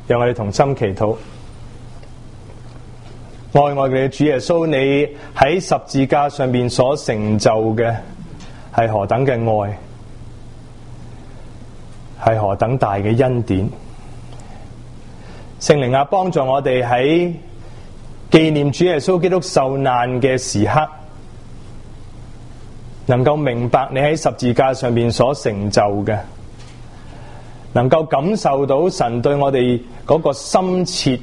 讓我哋同心祈禱。愛我哋嘅主耶穌，你喺十字架上面所成就嘅係何等嘅愛，係何等大嘅恩典。聖靈啊，幫助我哋喺紀念主耶穌基督受難嘅時刻，能夠明白你喺十字架上面所成就嘅，能夠感受到神對我哋嗰個深切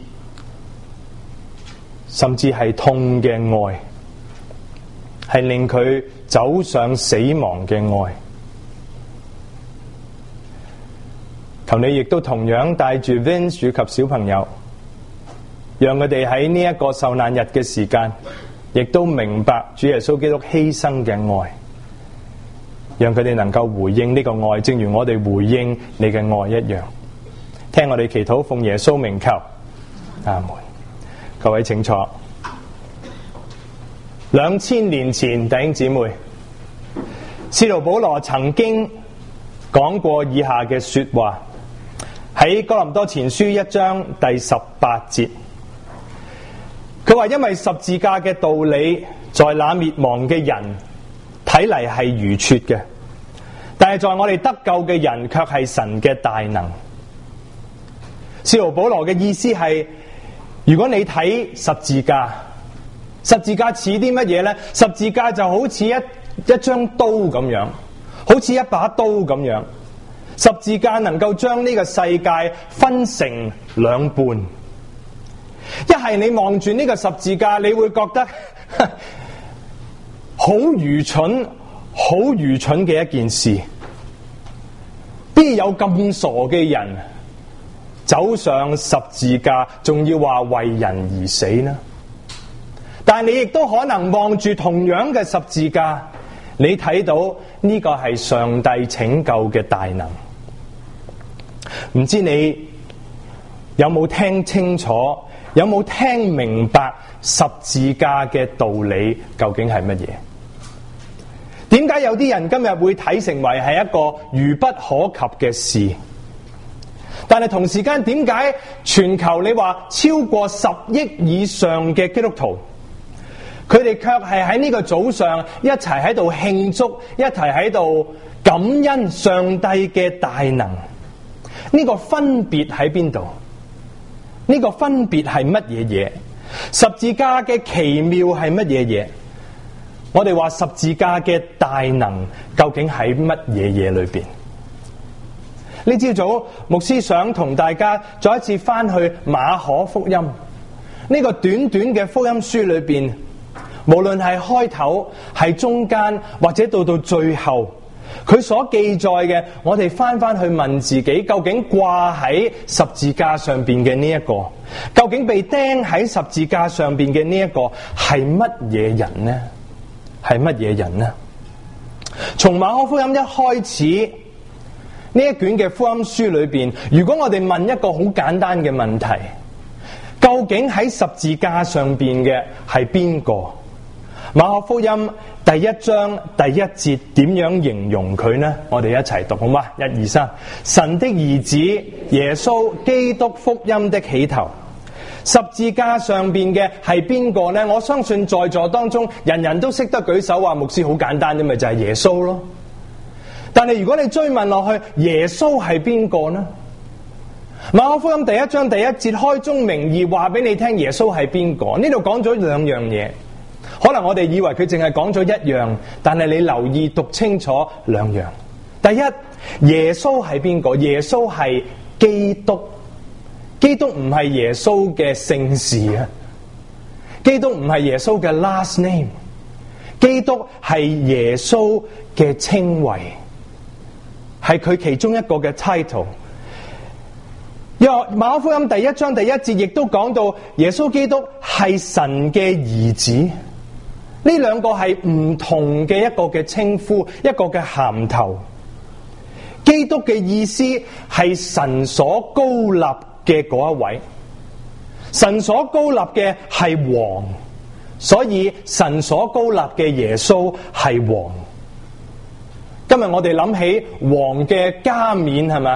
甚至係痛嘅愛，係令佢走上死亡嘅愛。求你亦都同樣帶住 Vince 及小朋友，讓佢哋喺呢一個受難日嘅時間，亦都明白主耶穌基督犧牲嘅愛，讓佢哋能夠回應呢個愛，正如我哋回應你嘅愛一樣。聽我哋祈禱，奉耶穌名求，阿門。各位請坐。2000年前，弟兄姊妹，使徒保羅曾經講過以下嘅說話，喺哥林多前書1章第18節，佢話因為十字架嘅道理，在那滅亡嘅人睇嚟係愚拙嘅，但係在我哋得救嘅人卻係神嘅大能。使徒保羅嘅意思係，如果你睇十字架，十字架似啲乜嘢呢？十字架就好似一張刀咁樣，好似一把刀咁樣。十字架能夠將呢個世界分成兩半。一係你望住呢個十字架，你會覺得好愚蠢，好愚蠢嘅一件事。邊有咁傻嘅人走上十字架，仲要話為人而死呢？但係你亦都可能望住同樣嘅十字架，你睇到呢個係上帝拯救嘅大能。唔知你有冇聽清楚，有冇聽明白十字架嘅道理究竟係乜嘢？點解有啲人今日會睇成為係一個愚不可及嘅事？但係同時間，點解全球你話超過10億以上嘅基督徒，佢哋卻係喺呢個早上一齊喺度慶祝，一齊喺度感恩上帝嘅大能？呢個分別喺邊度？呢個分別係乜嘢嘢？十字架嘅奇妙係乜嘢嘢？我哋話十字架嘅大能究竟喺乜嘢嘢裏邊？呢朝早牧師想同大家再一次翻去馬可福音呢個短短嘅福音書裏邊，無論係開頭、係中間或者到最後，佢所記載嘅，我哋翻去問自己，究竟掛喺十字架上邊嘅呢一個，究竟被釘喺十字架上邊嘅呢一個係乜嘢人呢？係乜嘢人呢？從馬可福音一開始，呢一卷嘅福音書裏邊，如果我哋問一個好簡單嘅問題，究竟喺十字架上邊嘅係邊個？馬可福音第1章第1節點樣形容佢呢？我哋一齊讀好嗎？1、2、3，神的兒子耶穌基督福音的起頭。十字架上邊嘅係邊個呢？我相信在座當中人人都識得舉手話，牧師好簡單啫，咪就係耶穌咯。但係如果你追問落去，耶穌係邊個呢？馬可福音第1章第1節開宗明義話俾你聽，耶穌係邊個？呢度講咗兩樣嘢，可能我哋以為佢淨係講咗一樣，但係你留意讀清楚兩樣。第一，耶穌係邊個？耶穌係基督。基督唔係耶穌嘅姓氏啊，基督唔係耶穌嘅 last name， 基督係耶穌嘅稱謂，係佢其中一個嘅 title。因為馬可福音第1章第1節亦都講到耶穌基督係神嘅兒子，呢兩個係唔同嘅一個嘅稱呼，一個嘅銜頭。基督嘅意思係神所高立嘅嗰一位，神所高立嘅係王，所以神所高立嘅耶穌係王。今日我哋諗起王嘅加冕係咪？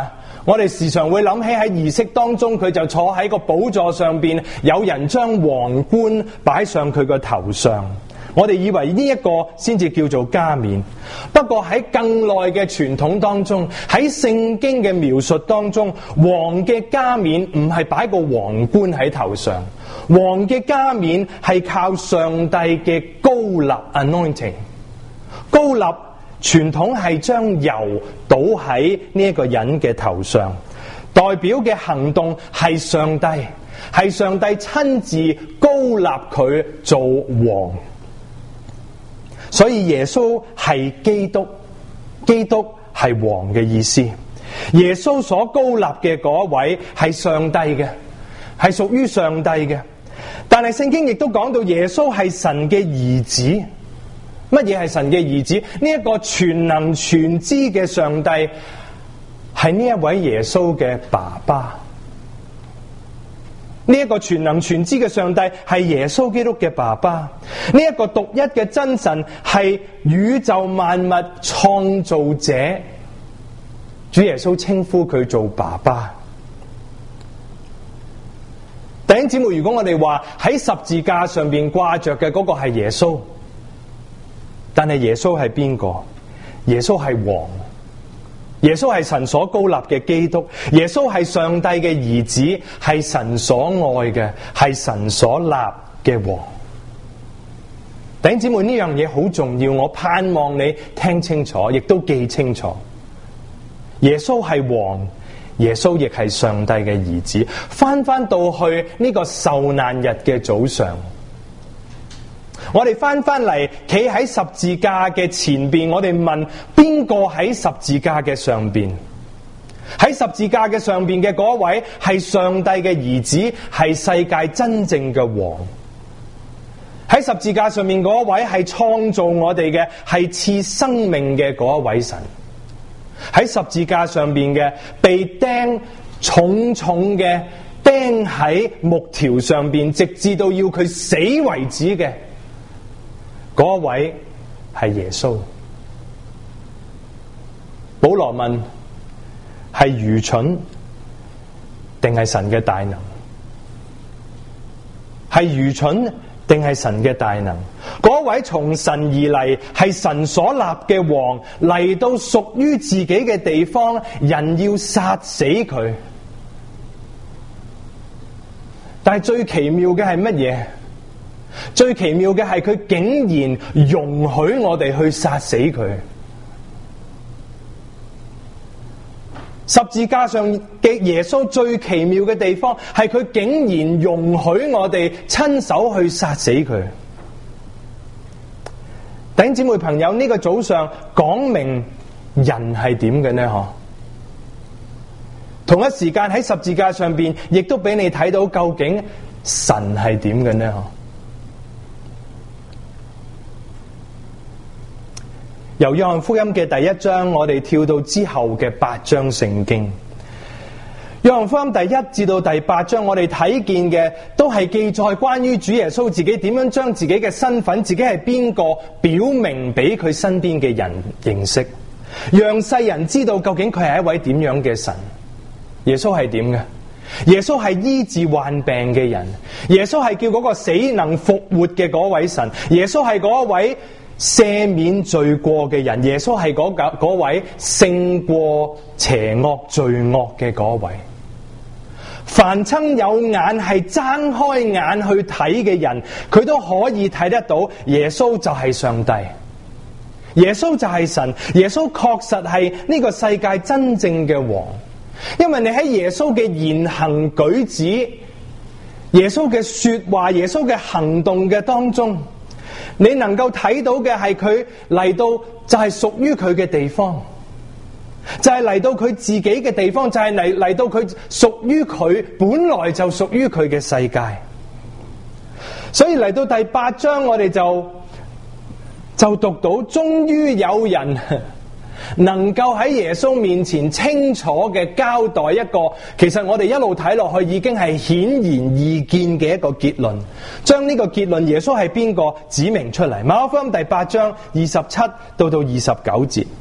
我哋時常會諗起喺儀式當中，佢就坐喺個寶座上邊，有人將皇冠擺上佢個頭上。我哋以為呢一個先至叫做加冕，不過喺更耐嘅傳統當中，喺聖經嘅描述當中，王嘅加冕唔係擺個皇冠喺頭上，王嘅加冕係靠上帝嘅膏立 anointing。膏立傳統係將油倒喺呢一個人嘅頭上，代表嘅行動係上帝親自膏立佢做王。所以耶穌係基督，基督係王嘅意思。耶穌所膏立嘅嗰位係上帝嘅，係屬於上帝嘅。但係聖經亦都講到耶穌係神嘅兒子。乜嘢係神嘅兒子？呢一個全能全知嘅上帝係呢一位耶穌嘅爸爸。呢一個全能全知嘅上帝係耶穌基督嘅爸爸。呢一個獨一嘅真神係宇宙萬物創造者。主耶穌稱呼佢做爸爸。弟兄姊妹，如果我哋話喺十字架上邊掛着嘅嗰個係耶穌，但係耶穌係邊個？耶穌係王。耶穌係神所膏立嘅基督，耶穌係上帝嘅兒子，係神所愛嘅，係神所立嘅王。弟兄姊妹，呢樣嘢好重要，我盼望你聽清楚，亦都記清楚。耶穌係王，耶穌亦係上帝嘅兒子。翻到去呢個受難日嘅早上，我哋翻嚟，企喺十字架嘅前邊，我哋問邊個喺十字架嘅上邊？喺十字架嘅上邊嘅嗰位係上帝嘅兒子，係世界真正嘅王。喺十字架上面嗰位係創造我哋嘅，係賜生命嘅嗰一位神。喺十字架上邊嘅被釘重重嘅釘喺木條上邊，直至到要佢死為止嘅嗰位係耶穌。保羅問：係愚蠢定係神嘅大能？係愚蠢定係神嘅大能？嗰位從神而嚟，係神所立嘅王，嚟到屬於自己嘅地方，人要殺死佢。但係最奇妙嘅係乜嘢？最奇妙嘅係佢竟然容許我哋去殺死佢。十字架上嘅耶穌最奇妙嘅地方係佢竟然容許我哋親手去殺死佢。弟兄姊妹朋友，呢個早上講明人係點嘅呢？同一時間喺十字架上邊亦都俾你睇到究竟神係點嘅呢？由約翰福音嘅第一章，我哋跳到之後嘅8章聖經。約翰福音第1至到第8章，我哋睇見嘅都係記載關於主耶穌自己點樣將自己嘅身份，自己係邊個，表明俾佢身邊嘅人認識，讓世人知道究竟佢係一位點樣嘅神。耶穌係點嘅？耶穌係醫治患病嘅人，耶穌係叫嗰個死能復活嘅嗰位神，耶穌係嗰位赦免罪過嘅人，耶穌係嗰位勝過邪惡罪惡嘅嗰位。凡親有眼係睜開眼去睇嘅人，佢都可以睇得到耶穌就係上帝，耶穌就係神，耶穌確實係呢個世界真正嘅王。因為你喺耶穌嘅言行舉止、耶穌嘅說話、耶穌嘅行動嘅當中，你能夠睇到嘅係佢嚟到就係屬於佢嘅地方，就係嚟到佢自己嘅地方，就係嚟到佢屬於佢本來就屬於佢嘅世界。所以嚟到第8章，我哋就讀到，終於有人能夠喺耶穌面前清楚嘅交代一個，其實我哋一路睇落去已經係顯然易見嘅一個結論，將呢個結論耶穌係邊個指明出嚟。馬可福音第8章27到29節，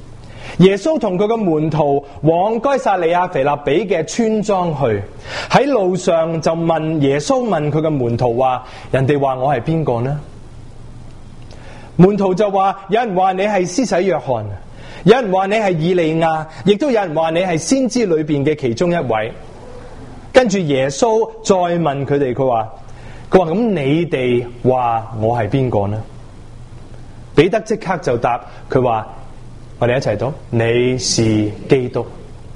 耶穌同佢嘅門徒往該撒利亞腓立比嘅村莊去，喺路上就耶穌問佢嘅門徒話：人哋話我係邊個呢？門徒就話：有人話你係施洗約翰，有人話你係以利亞，亦都有人話你係先知裏邊嘅其中一位。跟住耶穌再問佢哋，佢話咁你哋話我係邊個呢？彼得即刻就答佢話：我哋一齊讀，你是基督。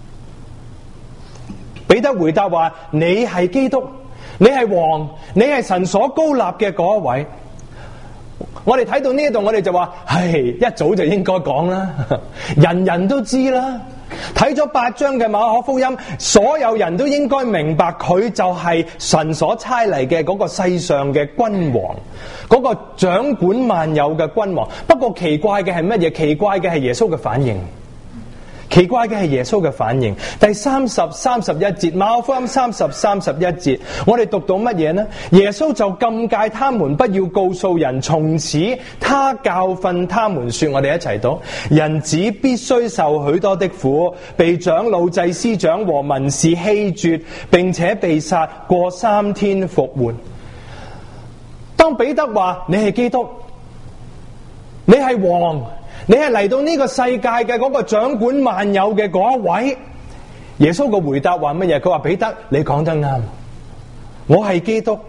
彼得回答話：你係基督，你係王，你係神所高立嘅嗰一位。我哋睇到呢度，我哋就話：一早就應該講啦，人人都知啦。睇咗8章嘅馬可福音，所有人都應該明白佢就係神所差嚟嘅嗰個世上嘅君王，嗰個掌管萬有嘅君王。不過奇怪嘅係乜嘢？奇怪嘅係耶穌嘅反應。奇怪嘅係耶穌嘅反應。第30、31節，馬可福音30、31節，我哋讀到乜嘢呢？耶穌就禁戒他們不要告訴人，從此他教訓他們說，我哋一齊讀：人子必須受許多的苦，被長老祭司長和文士棄絕，並且被殺，過3天復活。當彼得話你係基督，你係王，你係嚟到呢個世界嘅嗰個掌管萬有嘅嗰一位，耶穌嘅回答話乜嘢？佢話：彼得，你講得啱，我係基督。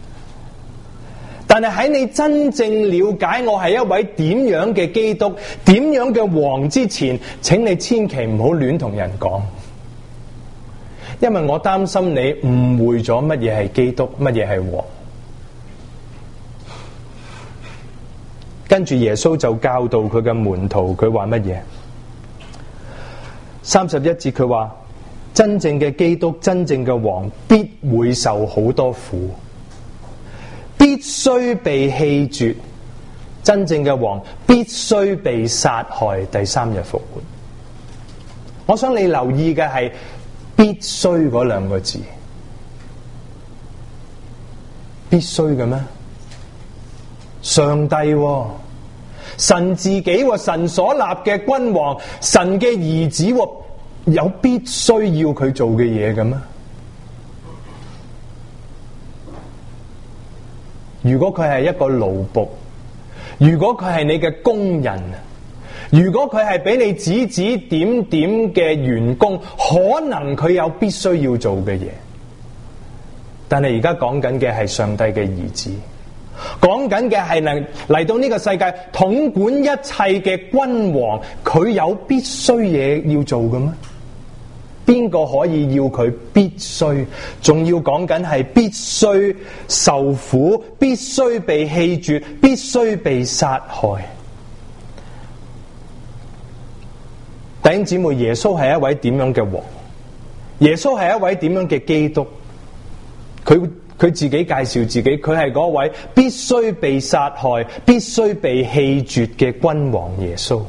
但係喺你真正了解我係一位點樣嘅基督、點樣嘅王之前，請你千祈唔好亂同人講，因為我擔心你誤會咗乜嘢係基督，乜嘢係王。跟住耶穌就教導佢嘅門徒，佢話乜嘢？31節佢話：真正嘅基督、真正嘅王必會受好多苦，必須被棄絕。真正嘅王必須被殺害，第3日復活。我想你留意嘅係必須嗰2個字，必須嘅咩？上帝神自己神所立嘅君王，神嘅兒子有必須要佢做嘅嘢嘅咩？如果佢係一個奴僕，如果佢係你嘅工人，如果佢係俾你指指點點嘅員工，可能佢有必須要做嘅嘢。但係而家講緊嘅係上帝嘅兒子，講緊嘅係嚟到呢個世界統管一切嘅君王，佢有必須嘢要做嘅咩？邊個可以要佢必須？仲要講緊係必須受苦，必須被棄絕，必須被殺害。弟兄姊妹，耶穌係一位點樣嘅王？耶穌係一位點樣嘅基督？佢自己介紹自己，佢係嗰位必須被殺害、必須被棄絕嘅君王耶穌。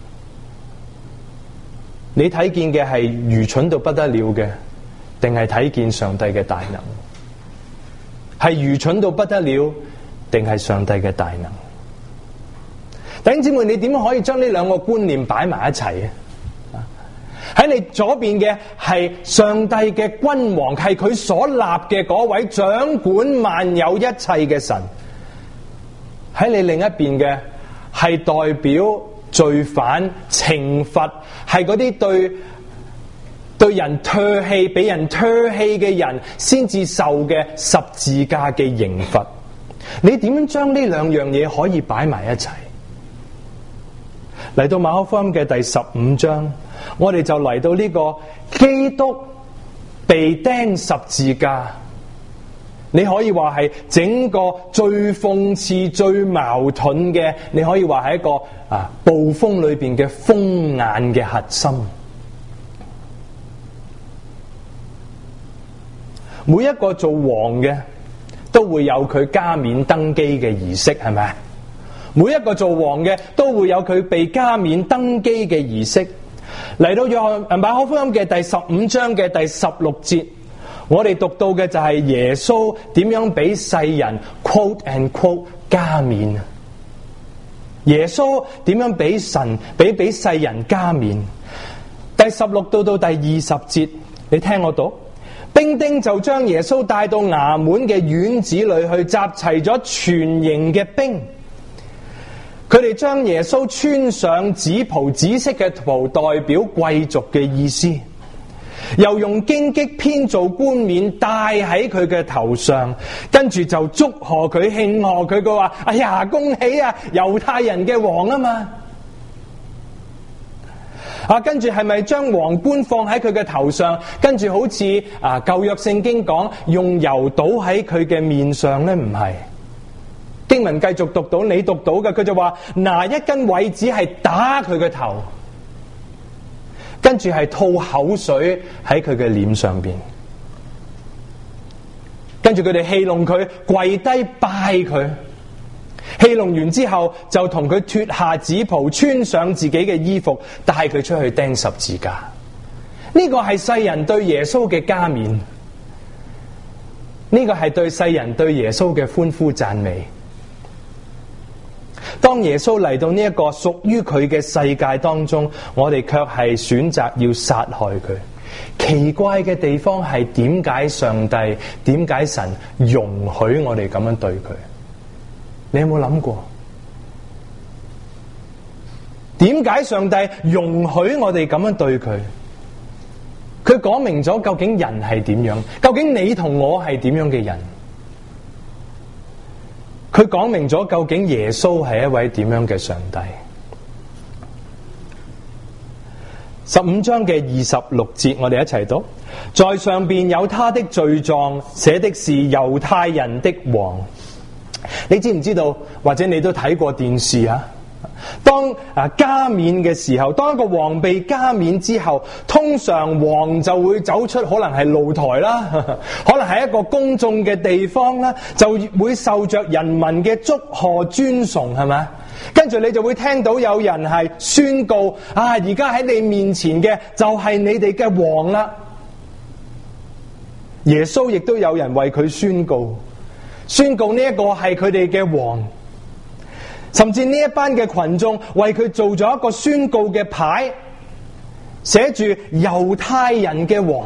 你睇見嘅係愚蠢到不得了嘅，定係睇見上帝嘅大能？係愚蠢到不得了，定係上帝嘅大能？弟兄姊妹，你點可以將呢2個觀念擺埋一齊啊？喺你左邊嘅係上帝嘅君王，係佢所立嘅嗰位掌管萬有一切嘅神。喺你另一邊嘅係代表罪犯、懲罰，係嗰啲對人唾棄、俾人唾棄嘅人先至受嘅十字架嘅刑罰。你點樣將呢2樣嘢可以擺埋一齊？嚟到馬可福音嘅第15章，我哋就嚟到呢個基督被釘十字架。你可以話係整個最諷刺、最矛盾嘅，你可以話係一個暴風裏邊嘅風眼嘅核心。每一個做王嘅都會有佢加冕登基嘅儀式，係咪？每一個做王嘅都會有佢被加冕登基嘅儀式。嚟到馬可福音嘅第15章嘅第16節，我哋讀到嘅就係耶穌點樣俾世人 quote and quote 加冕。 耶穌點樣俾神俾世人加冕？第16到第20節，你聽我讀。兵丁就將耶穌帶到衙門嘅院子裏去，集齊咗全營嘅兵。佢哋將耶穌穿上紫袍，紫色嘅袍代表貴族嘅意思，又用荊棘編造冠冕戴喺佢嘅頭上，跟住就祝賀佢、慶賀佢。佢話：哎呀，恭喜啊，猶太人嘅王啊嘛！跟住係咪將皇冠放喺佢嘅頭上？跟住好似舊約聖經講，用油倒喺佢嘅面上呢？唔係。經文繼續讀到，你讀到嘅，佢就話拿一根葦子係打佢嘅頭，跟住係吐口水喺佢嘅臉上邊，跟住佢哋戲弄佢，跪低拜佢。戲弄完之後，就同佢脫下紫袍，穿上自己嘅衣服，帶佢出去釘十字架。呢個係世人對耶穌嘅加冕，呢個係對世人對耶穌嘅歡呼讚美。當耶穌嚟到呢一個屬於佢嘅世界當中，我哋卻係選擇要殺害佢。奇怪嘅地方係點解上帝、點解神容許我哋咁樣對佢？你有冇諗過？點解上帝容許我哋咁樣對佢？佢講明咗究竟人係點樣，究竟你同我係點樣嘅人？佢講明咗究竟耶穌係一位點樣嘅上帝？15章嘅26節，我哋一齊讀。在上邊有他的罪狀，寫的是猶太人的王。你知唔知道？或者你都睇過電視啊？當加冕嘅時候，當一個王被加冕之後，通常王就會走出可能係露台啦，可能係一個公眾嘅地方啦，就會受着人民嘅祝賀尊崇，係咪？跟住你就會聽到有人係宣告：而家喺你面前嘅就係你哋嘅王啦。耶穌亦都有人為佢宣告呢一個係佢哋嘅王，甚至呢一班嘅群眾為佢做咗一個宣告嘅牌，寫住猶太人嘅王。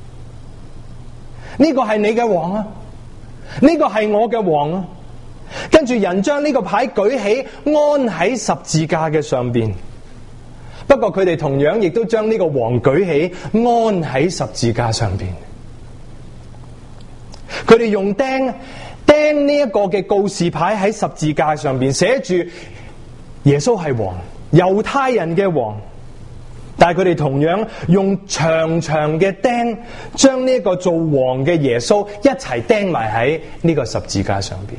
呢個係你嘅王啊，呢個係我嘅王啊。跟住人將呢個牌舉起，安喺十字架嘅上邊。不過佢哋同樣亦都將呢個王舉起，安喺十字架上邊。佢哋用釘呢一個嘅告示牌喺十字架上邊，寫住耶穌係王，猶太人嘅王。但係佢哋同樣用長長嘅釘，將呢一個做王嘅耶穌一齊釘埋喺呢個十字架上邊。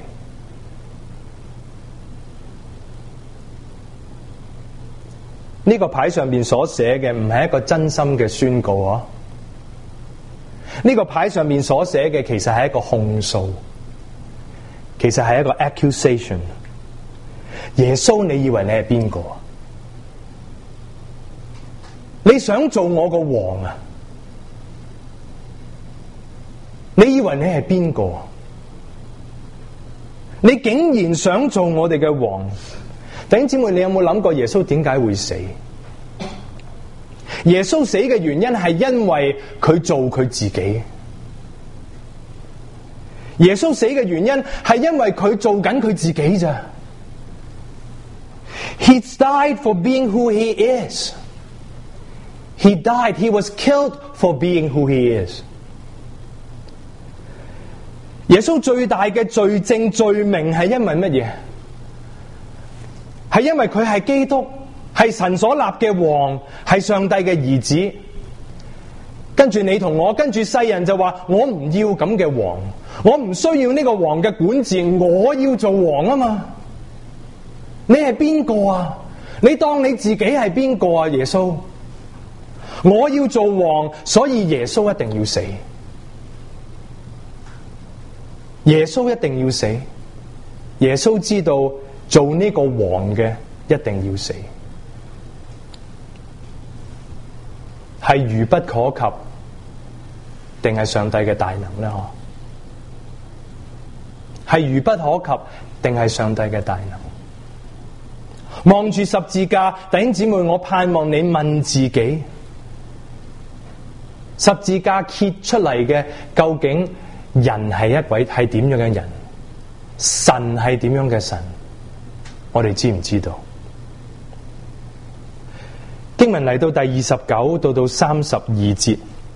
呢個牌上面所寫嘅唔係一個真心嘅宣告啊！呢個牌上面所寫嘅其實係一個控訴，其實係一個 accusation。耶穌，你以為你係邊個？你想做我個王啊？你以為你係邊個？你竟然想做我哋嘅王？弟兄姊妹，你有冇諗過耶穌點解會死？耶穌死嘅原因係因為佢做佢自己。耶穌死嘅原因係因為佢做緊佢自己咋。He died for being who he is. He died. He was killed for being who he is. 耶穌最大嘅罪證罪名係因為乜嘢？係因為佢係基督，係神所立嘅王，係上帝嘅兒子。跟住你同我，跟住世人就話：我唔要咁嘅王，我唔需要呢個王嘅管治，我要做王啊嘛！你係邊個啊？你當你自己係邊個啊？耶穌，我要做王，所以耶穌一定要死。耶穌一定要死。耶穌知道做呢個王嘅一定要死，係愚不可及，定係上帝嘅大能呢？係愚不可及，定係上帝嘅大能？ 望住十字架，弟兄姊妹，我盼望你問自己，十字架揭出嚟嘅，究竟人係一位係點樣嘅人？神係點樣嘅神？我哋知唔知道？經文嚟到第29到32節，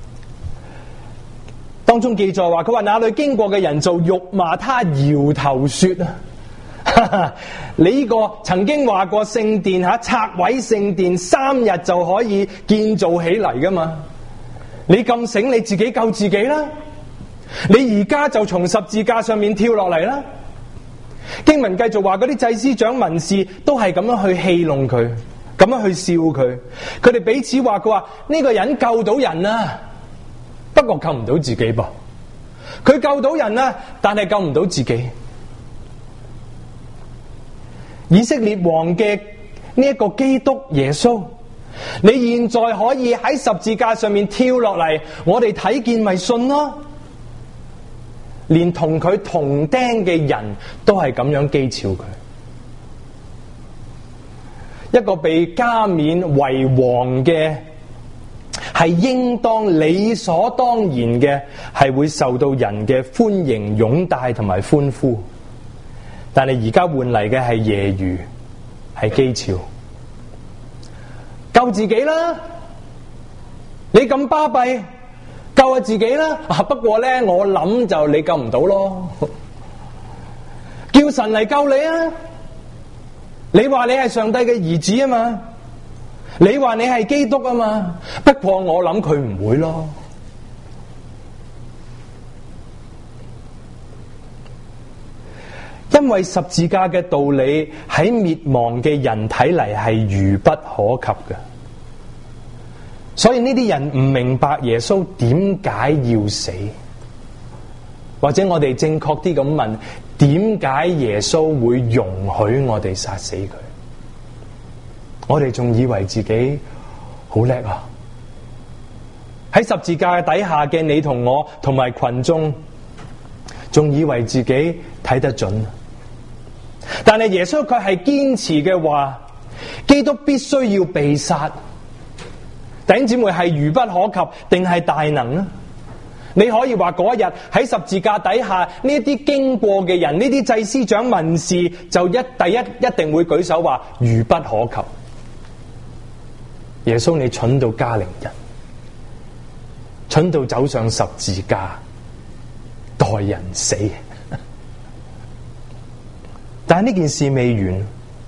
當中記載話，佢話那裏經過嘅人就辱罵他，搖頭說你呢個曾經話過聖殿拆毀聖殿3日就可以建造起嚟噶嘛？你咁醒，你自己救自己啦！你而家就從十字架上面跳落嚟啦！經文繼續話，嗰啲祭司長文士都係咁樣去戲弄佢，咁樣去笑佢。佢哋彼此話，佢話呢個人救到人啊，不過救唔到自己噃。佢救到人啊，但係救唔到自己。以色列王嘅呢一個基督耶穌，你現在可以喺十字架上面跳落嚟，我哋睇見咪信咯。連同佢同釘嘅人都係咁樣譏誚佢。一個被加冕為王嘅，係應當理所當然嘅，係會受到人嘅歡迎擁戴同埋歡呼。但係而家換嚟嘅係揶揄，係譏誚。救自己啦！你咁巴閉，救下自己啦！不過咧，我諗就你救唔到咯。叫神嚟救你啊！你話你係上帝嘅兒子啊嘛，你話你係基督啊嘛。不過我諗佢唔會咯。因為十字架嘅道理喺滅亡嘅人睇嚟係愚不可及嘅，所以呢啲人唔明白耶穌點解要死，或者我哋正確啲咁問，點解耶穌會容許我哋殺死佢？我哋仲以為自己好叻啊！喺十字架底下嘅你同我同埋群眾，仲以為自己睇得準。但係耶穌佢係堅持嘅話，基督必須要被殺。弟兄姊妹，係愚不可及定係大能呢？你可以話嗰一日喺十字架底下呢啲經過嘅人，呢啲祭司長文士就一定會舉手話愚不可及。耶穌，你蠢到加凌人，蠢到走上十字架代人死。但係呢件事未完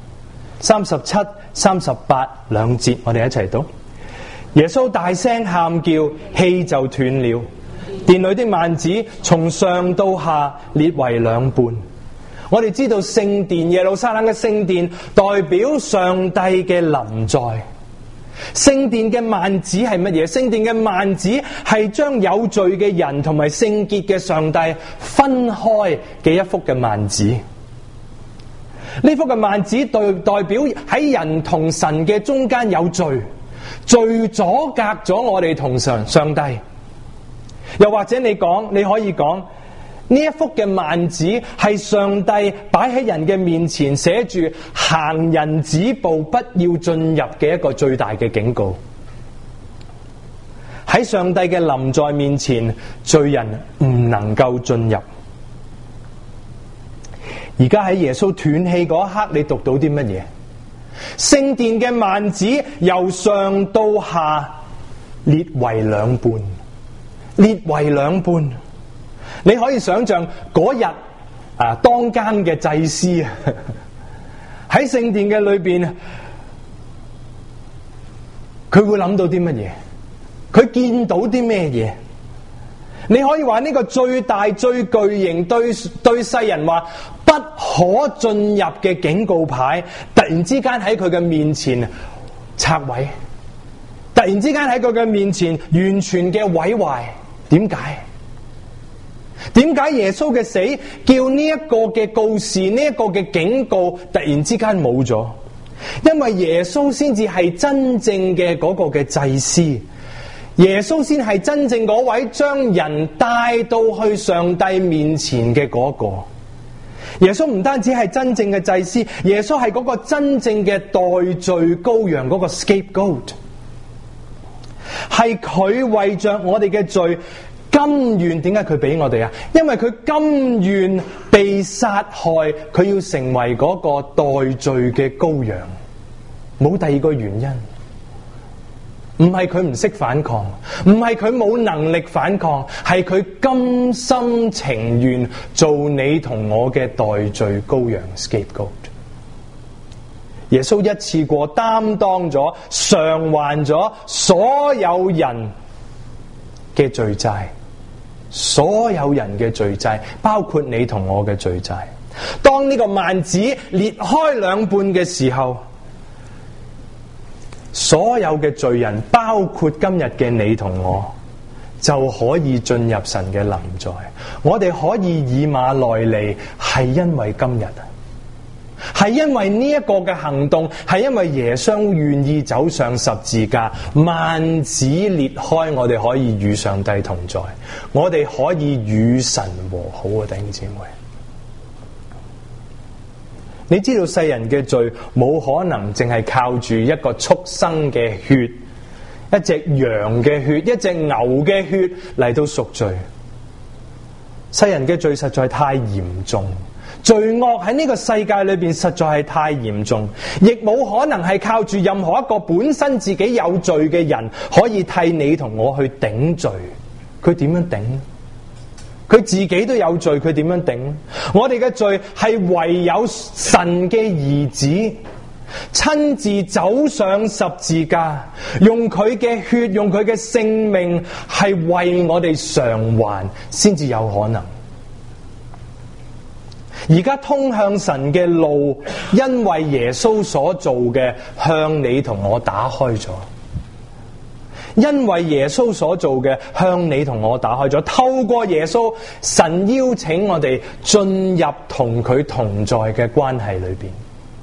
，37、38兩節，我哋一齊讀。耶穌大聲喊叫，氣就斷了，殿裏的幔子從上到下裂為兩半。我哋知道聖殿，耶路撒冷嘅聖殿代表上帝嘅臨在。聖殿嘅幔子係乜嘢？聖殿嘅幔子係將有罪嘅人同埋聖潔嘅上帝分開嘅一幅嘅幔子。呢幅嘅幔子代表喺人同神嘅中間有罪，罪阻隔咗我哋同上帝。又或者你可以講呢一幅嘅幔子係上帝擺喺人嘅面前，寫住行人止步，不要進入嘅一個最大嘅警告。喺上帝嘅臨在面前，罪人唔能夠進入。而家喺耶穌斷氣嗰一刻，你讀到啲乜嘢？聖殿嘅幔子由上到下裂為兩半，裂為兩半。你可以想象嗰日當間嘅祭司喺聖殿嘅裏邊，佢會諗到啲乜嘢？佢見到啲咩嘢？你可以話呢個最大最巨型對世人話不可進入嘅警告牌，突然之間喺佢嘅面前拆毀，突然之間喺佢嘅面前完全嘅毀壞。點解？點解耶穌嘅死叫呢一個嘅告示，呢一個嘅警告突然之間冇咗？因為耶穌先至係真正嘅嗰個嘅祭司，耶穌先係真正嗰位將人帶到去上帝面前嘅嗰個。 耶穌唔單止係真正嘅祭司，耶穌係嗰個真正嘅代罪羔羊，嗰個 scapegoat， 係佢為着我哋嘅罪甘願。點解佢俾我哋啊？因為佢甘願被殺害，佢要成為嗰個代罪嘅羔羊，冇第二個原因。唔係佢唔識反抗，唔係佢冇能力反抗，係佢甘心情願做你同我嘅代罪羔羊 scapegoat。 耶穌一次過擔當咗、償還咗所有人嘅罪債，所有人嘅罪債，包括你同我嘅罪債。當呢個幔子裂開兩半嘅時候，所有嘅罪人，包括今日嘅你同我，就可以進入神嘅臨在。我哋可以以馬內利，係因為今日，係因為呢一個嘅行動，係因為耶穌願意走上十字架，幔子裂開，我哋可以與上帝同在，我哋可以與神和好啊！弟兄姊妹，你知道世人嘅罪冇可能淨係靠住一個畜生嘅血，一隻羊嘅血，一隻牛嘅血嚟到贖罪。世人嘅罪實在太嚴重，罪惡喺呢個世界裏邊實在係太嚴重，亦冇可能係靠住任何一個本身自己有罪嘅人可以替你同我去頂罪。佢點樣頂？佢自己都有罪，佢點樣頂？我哋嘅罪係唯有神嘅兒子親自走上十字架，用佢嘅血，用佢嘅性命，係為我哋償還，先至有可能。而家通向神嘅路，因為耶穌所做嘅，向你同我打開咗。因為耶穌所做嘅，向你同我打開咗。透過耶穌，神邀請我哋進入同佢同在嘅關係裏邊。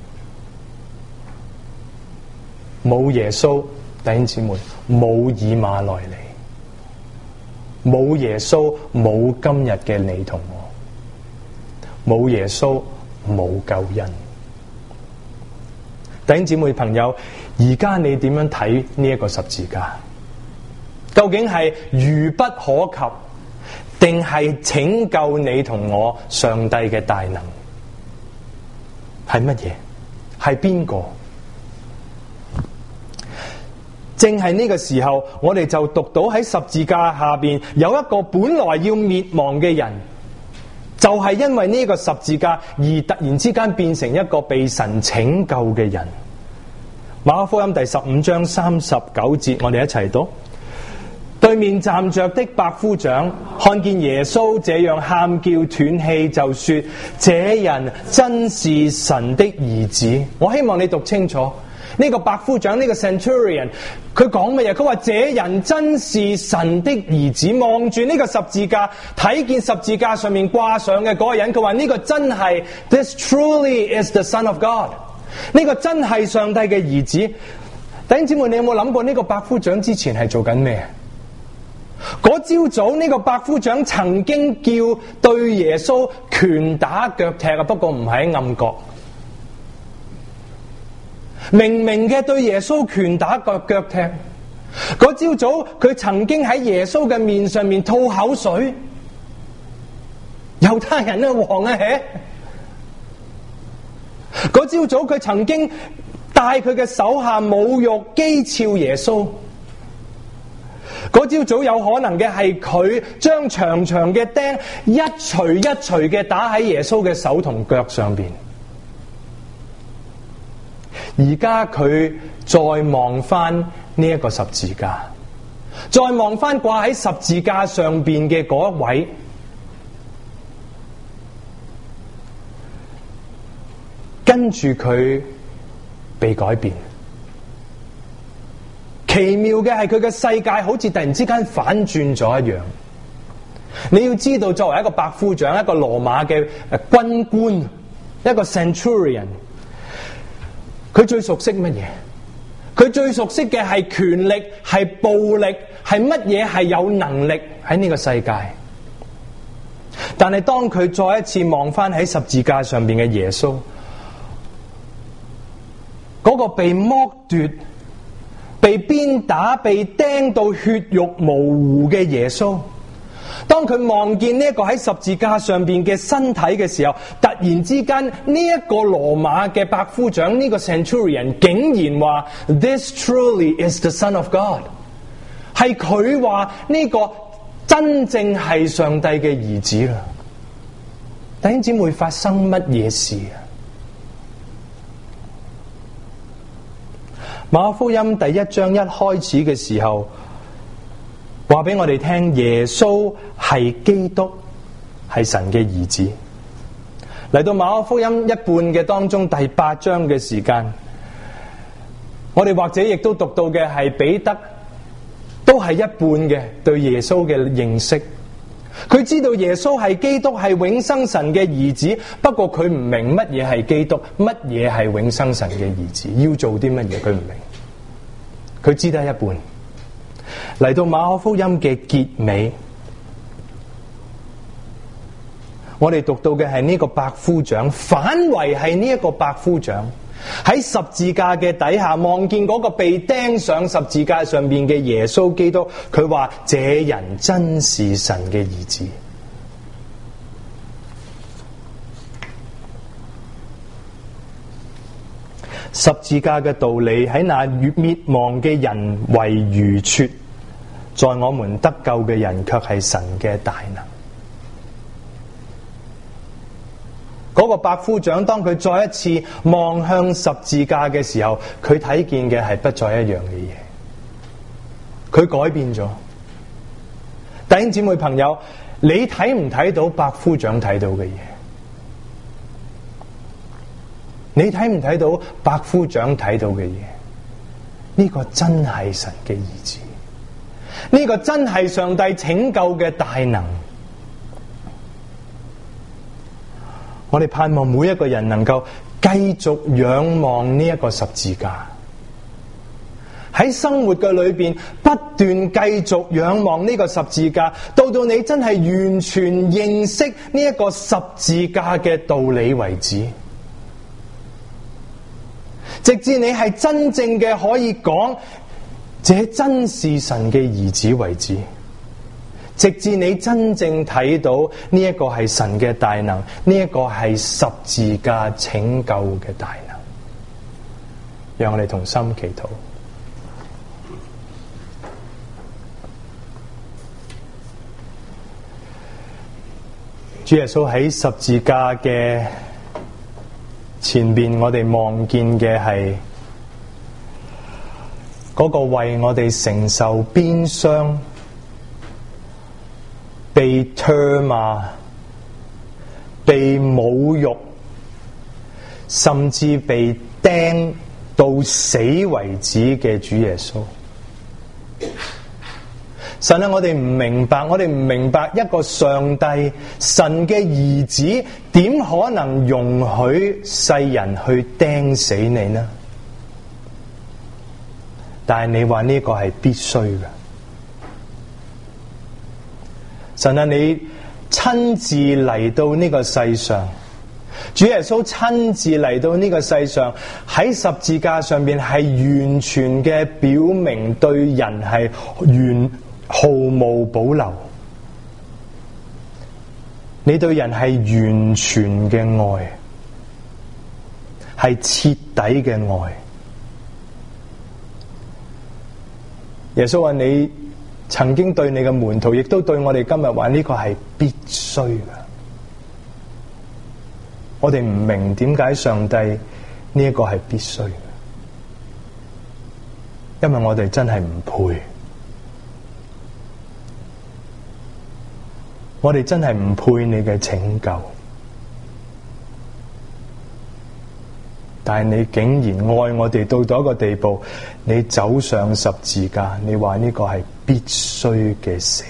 冇耶穌，弟兄姊妹，冇以馬內利；冇耶穌，冇今日嘅你同我；冇耶穌，冇救恩。弟兄姊妹朋友，而家你點樣睇呢一個十字架？究竟係愚不可及，定係拯救你同我上帝嘅大能？係乜嘢？係邊個？正係呢個時候，我哋就讀到喺十字架下邊有一個本來要滅亡嘅人，就係因為呢個十字架而突然之間變成一個被神拯救嘅人。馬可福音第15章39節，我哋一齊讀。對面站着的百夫長看見耶穌這樣喊叫斷氣，就說：這人真是神的兒子。我希望你讀清楚呢個百夫長，呢個 centurion， 佢講乜嘢？佢話這人真是神的兒子。望住呢個十字架，睇見十字架上面掛上嘅嗰個人，佢話呢個真係 This truly is the Son of God。呢個真係上帝嘅兒子。弟兄姊妹，你有冇諗過呢個百夫長之前係做緊咩？嗰朝早呢個百夫長曾經叫對耶穌拳打腳踢啊，不過唔係喺暗角，明明嘅對耶穌拳打腳踢。嗰朝早佢曾經喺耶穌嘅面上面吐口水，猶太人啊，王啊，嗰朝早佢曾經帶佢嘅手下侮辱譏誚耶穌。嗰朝早有可能嘅係佢將長長嘅釘一錘一錘嘅打喺耶穌嘅手同腳上邊。而家佢再望翻呢一個十字架，再望翻掛喺十字架上邊嘅嗰一位，跟住佢被改變。奇妙嘅係佢嘅世界好似突然之間反轉咗一樣。你要知道，作為一個百夫長，一個羅馬嘅軍官，一個 centurion， 佢最熟悉乜嘢？佢最熟悉嘅係權力，係暴力，係乜嘢係有能力喺呢個世界。弟但係當佢再一次望翻喺十字架上邊嘅耶穌，嗰個被剝奪、被鞭打、被釘到血肉模糊嘅耶穌，當佢望見呢一個喺十字架上邊嘅身體嘅時候，突然之間呢一個羅馬嘅百夫長，呢個 Centurion 竟然話 This truly is the Son of God， 係佢話呢個真正係上帝嘅兒子啦。弟兄姊妹，發生乜嘢事啊？馬可福音第1章一開始嘅時候，話俾我哋聽，耶穌係基督，係神嘅兒子。嚟到馬可福音一半嘅當中，第8章嘅時間，我哋或者亦都讀到嘅係彼得，都係一半嘅對耶穌嘅認識。佢知道耶穌係基督，係永生神嘅兒子，不過佢唔明乜嘢係基督，乜嘢係永生神嘅兒子，要做啲乜嘢佢唔明，佢知得一半。嚟到馬可福音嘅結尾，我哋讀到嘅係呢個百夫長，反為係呢一個百夫長喺十字架嘅底下望見嗰個被釘上十字架上邊嘅耶穌基督，佢話這人真是神嘅兒子。十字架嘅道理喺那滅亡嘅人為愚拙，在我們得救嘅人卻係神嘅大能。嗰個百夫長當佢再一次望向十字架嘅時候，佢睇見嘅係不再一樣嘅嘢，佢改變咗。弟兄姊妹朋友，你睇唔睇到百夫長睇到嘅嘢？你睇唔睇到百夫長睇到嘅嘢？呢個真係神嘅兒子，呢個真係上帝拯救嘅大能。我哋盼望每一個人能夠繼續仰望呢一個十字架，喺生活嘅裏邊不斷繼續仰望呢個十字架，到你真係完全認識呢一個十字架嘅道理為止，直至你係真正嘅可以講這真是神嘅兒子為止，直至你真正睇到呢一個係神嘅大能，呢一個係十字架拯救嘅大能。讓我哋同心祈禱。主耶穌喺十字架嘅前邊，我哋望見嘅係嗰個為我哋承受鞭傷、被唾罵、被侮辱，甚至被釘到死為止嘅主耶穌。神啊，我哋唔明白一個上帝神嘅兒子點可能容許世人去釘死你呢？但係你話呢個係必須嘅。神啊，你親自嚟到呢個世上，主耶穌親自嚟到呢個世上，喺十字架上邊係完全嘅表明對人係毫無保留，你對人係完全嘅愛，係徹底嘅愛。耶穌話你曾經對你嘅門徒，亦都對我哋今日話呢個係必須嘅。我哋唔明點解上帝呢一個係必須嘅，因為我哋真係唔配。我哋真係唔配你嘅拯救，但係你竟然愛我哋到咗一個地步，你走上十字架，你話呢個係必須嘅死。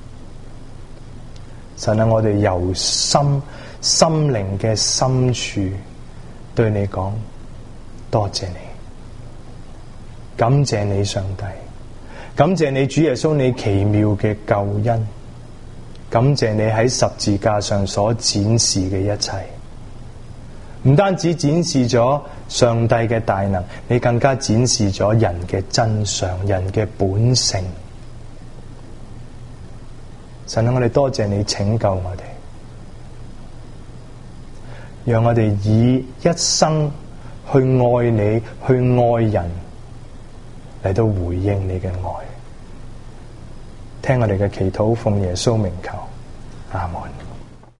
神啊，我哋由心靈嘅深處對你講，多謝你，感謝你上帝，感謝你主耶穌，你奇妙嘅救恩。 感謝你喺十字架上所展示嘅一切，唔單止展示咗上帝嘅大能，你更加展示咗人嘅真相、人嘅本性。神啊，我哋多謝你拯救我哋，讓我哋以一生去愛你、去愛人，嚟到回應你嘅愛。聽我哋嘅祈禱，奉耶穌名求，阿門。